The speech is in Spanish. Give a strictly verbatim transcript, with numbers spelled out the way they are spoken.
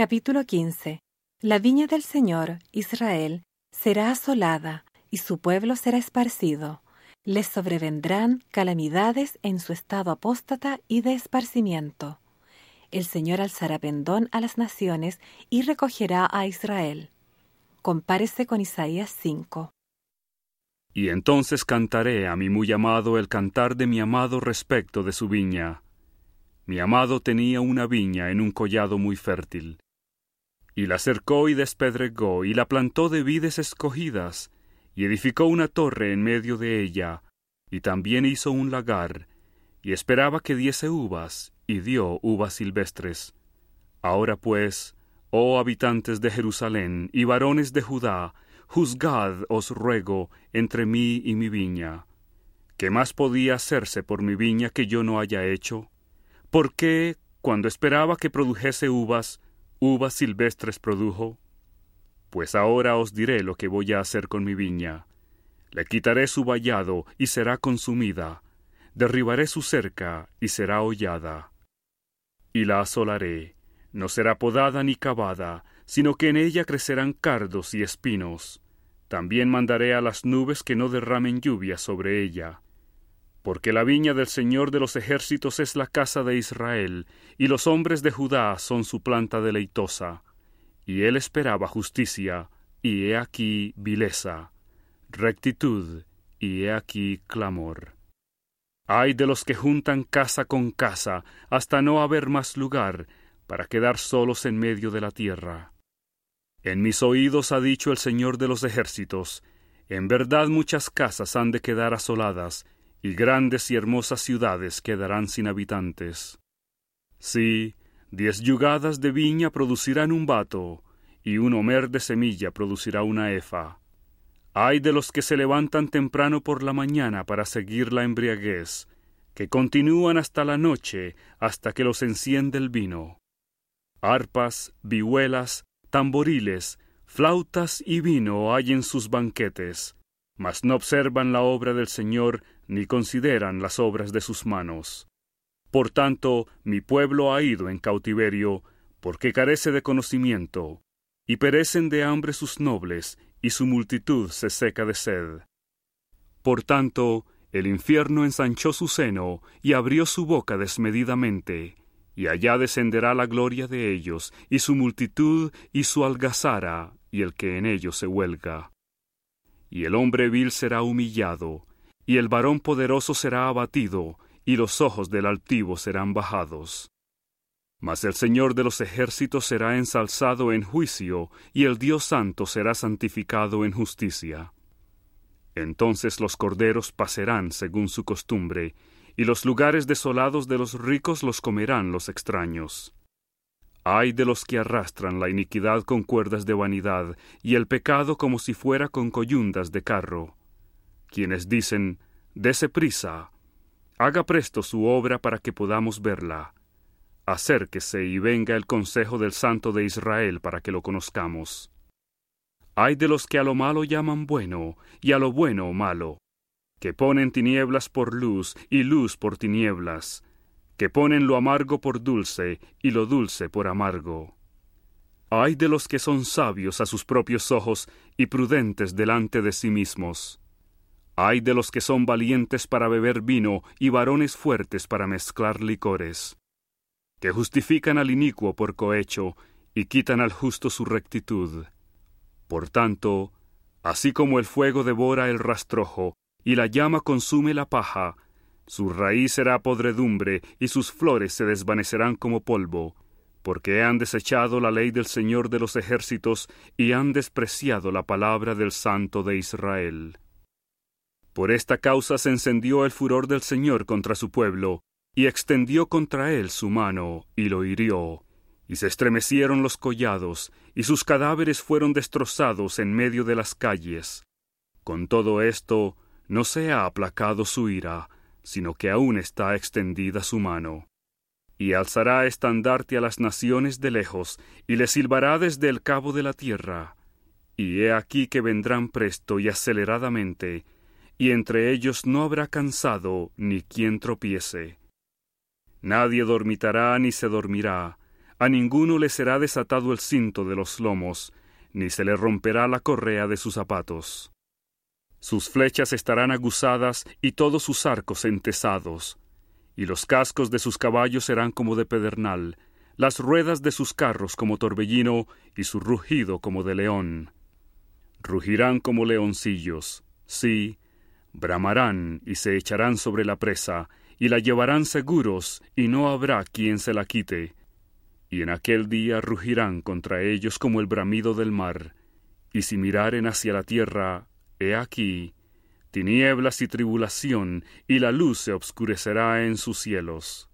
Capítulo quince. La viña del Señor, Israel, será asolada, y su pueblo será esparcido. Les sobrevendrán calamidades en su estado apóstata y de esparcimiento. El Señor alzará pendón a las naciones y recogerá a Israel. Compárese con Isaías cinco. Y entonces cantaré a mi muy amado el cantar de mi amado respecto de su viña. Mi amado tenía una viña en un collado muy fértil. Y la cercó y despedregó, y la plantó de vides escogidas, y edificó una torre en medio de ella, y también hizo un lagar, y esperaba que diese uvas, y dio uvas silvestres. Ahora pues, oh habitantes de Jerusalén, y varones de Judá, juzgad, os ruego, entre mí y mi viña. ¿Qué más podía hacerse por mi viña que yo no haya hecho? ¿Por qué, cuando esperaba que produjese uvas, uvas silvestres produjo? Pues ahora os diré lo que voy a hacer con mi viña. Le quitaré su vallado, y será consumida. Derribaré su cerca, y será hollada. Y la asolaré. No será podada ni cavada, sino que en ella crecerán cardos y espinos. También mandaré a las nubes que no derramen lluvia sobre ella. Porque la viña del Señor de los ejércitos es la casa de Israel, y los hombres de Judá son su planta deleitosa. Y él esperaba justicia, y he aquí vileza, rectitud, y he aquí clamor. Ay de los que juntan casa con casa, hasta no haber más lugar, para quedar solos en medio de la tierra. En mis oídos ha dicho el Señor de los ejércitos, en verdad muchas casas han de quedar asoladas, y grandes y hermosas ciudades quedarán sin habitantes. Sí, diez yugadas de viña producirán un bato, y un homer de semilla producirá una efa. Ay de los que se levantan temprano por la mañana para seguir la embriaguez, que continúan hasta la noche, hasta que los enciende el vino. Arpas, vihuelas, tamboriles, flautas y vino hay en sus banquetes, mas no observan la obra del Señor, ni consideran las obras de sus manos. Por tanto, mi pueblo ha ido en cautiverio, porque carece de conocimiento, y perecen de hambre sus nobles, y su multitud se seca de sed. Por tanto, el infierno ensanchó su seno, y abrió su boca desmedidamente, y allá descenderá la gloria de ellos, y su multitud, y su algazara, y el que en ellos se huelga. Y el hombre vil será humillado, y el varón poderoso será abatido, y los ojos del altivo serán bajados. Mas el Señor de los ejércitos será ensalzado en juicio, y el Dios santo será santificado en justicia. Entonces los corderos pasarán según su costumbre, y los lugares desolados de los ricos los comerán los extraños. Ay de los que arrastran la iniquidad con cuerdas de vanidad, y el pecado como si fuera con coyundas de carro. Quienes dicen, dese prisa, haga presto su obra para que podamos verla. Acérquese y venga el consejo del Santo de Israel para que lo conozcamos. Ay de los que a lo malo llaman bueno, y a lo bueno malo, que ponen tinieblas por luz, y luz por tinieblas, que ponen lo amargo por dulce, y lo dulce por amargo. Ay de los que son sabios a sus propios ojos, y prudentes delante de sí mismos. Ay de los que son valientes para beber vino, y varones fuertes para mezclar licores, que justifican al inicuo por cohecho, y quitan al justo su rectitud. Por tanto, así como el fuego devora el rastrojo, y la llama consume la paja, su raíz será podredumbre, y sus flores se desvanecerán como polvo, porque han desechado la ley del Señor de los ejércitos, y han despreciado la palabra del Santo de Israel. Por esta causa se encendió el furor del Señor contra su pueblo, y extendió contra él su mano, y lo hirió, y se estremecieron los collados, y sus cadáveres fueron destrozados en medio de las calles. Con todo esto, no se ha aplacado su ira, sino que aún está extendida su mano. Y alzará estandarte a las naciones de lejos, y le silbará desde el cabo de la tierra. Y he aquí que vendrán presto y aceleradamente, y entre ellos no habrá cansado ni quien tropiece. Nadie dormitará ni se dormirá, A ninguno le será desatado el cinto de los lomos, ni se le romperá la correa de sus zapatos. Sus flechas estarán aguzadas y todos sus arcos entesados, y los cascos de sus caballos serán como de pedernal, las ruedas de sus carros como torbellino, y su rugido como de león. Rugirán como leoncillos, sí, bramarán y se echarán sobre la presa, y la llevarán seguros, y no habrá quien se la quite. Y en aquel día rugirán contra ellos como el bramido del mar, y si miraren hacia la tierra, he aquí, tinieblas y tribulación, y la luz se obscurecerá en sus cielos.